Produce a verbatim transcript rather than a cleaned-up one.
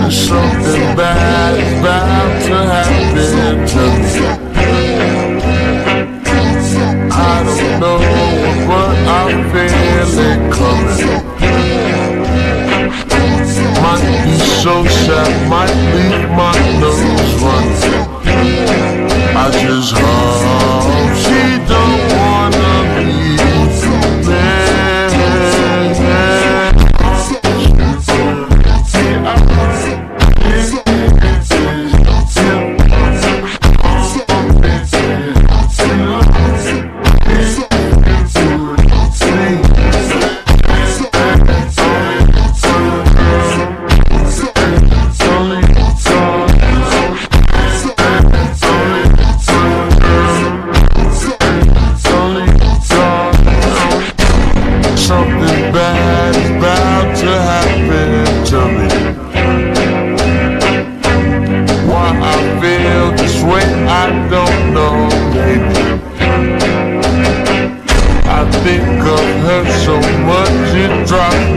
Something bad is bound to happen to me. I don't know, but I feel it coming. Might be so sad, might leave my nose running. I just hope she don't wanna leave me. Something bad is about to happen to me. Why I feel this way, I don't know, baby. I think of her so much it drives